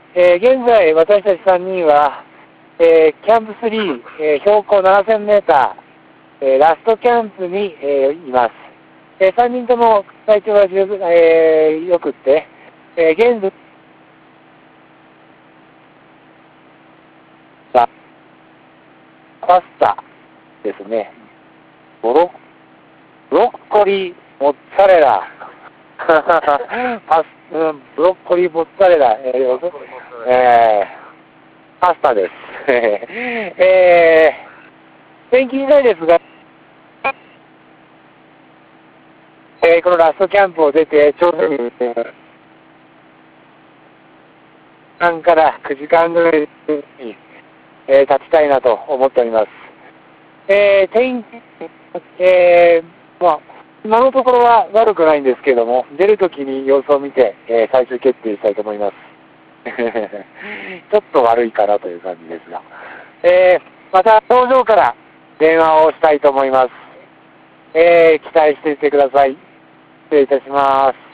現在、私たち3人は、キャンプ3、標高7000メーター、ラストキャンプに、います。3人とも体調が十分、良くって、現在、パスタですね。ブロッコリー、モッツァレラ。ブロッコリー、モッツァレラ。パスタです。天気次第ですが、このラストキャンプを出て、ちょうど3から9時間ぐらいに、立ちたいなと思っております。天気、今のところは悪くないんですけども、出るときに様子を見て、最終決定したいと思います。ちょっと悪いかなという感じですが。また、工場から電話をしたいと思います。期待していてください。失礼いたします。